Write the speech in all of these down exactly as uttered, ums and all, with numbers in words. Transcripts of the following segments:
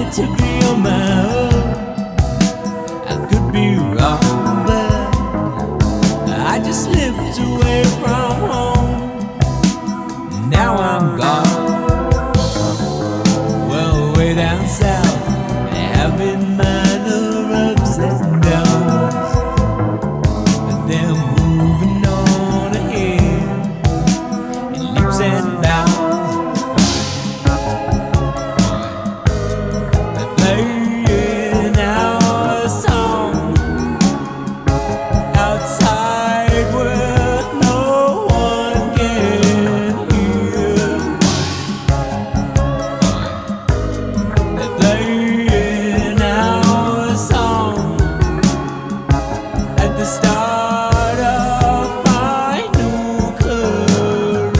to be on my own. I could be wrong, but I just slipped away from home. Now I'm gone. Well, way down south, having minor ups and downs, but then moving on ahead in leaps and bounds. Playing our song outside where no one can hear. They're playing our song at the start of my new career.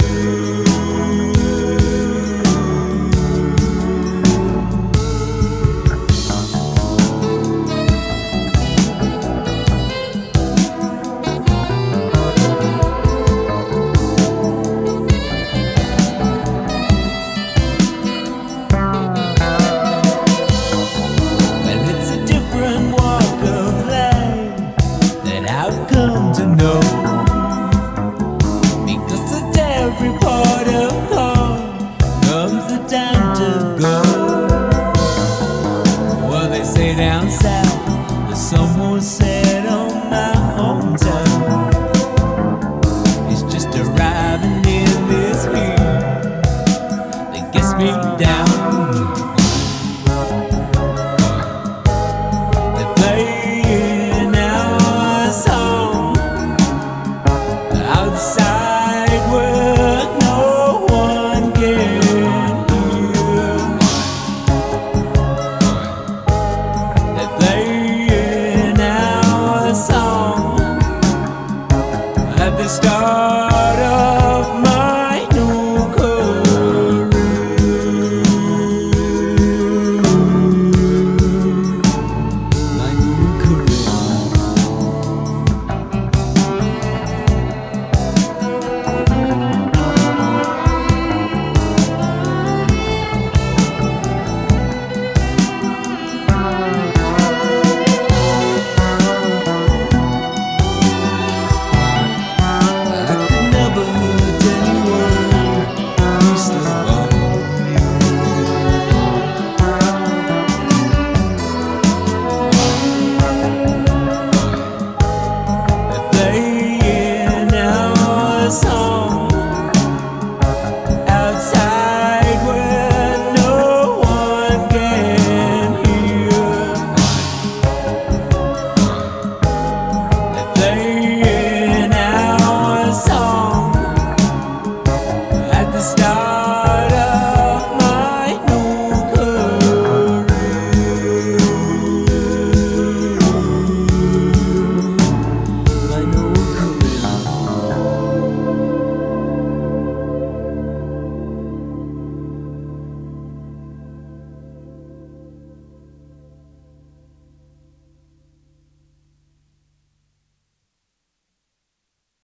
I've come to know, because at every part of home comes the time to go. Well, they say down south the sun won't set on my hometown. It's just arriving in this heat that gets me down.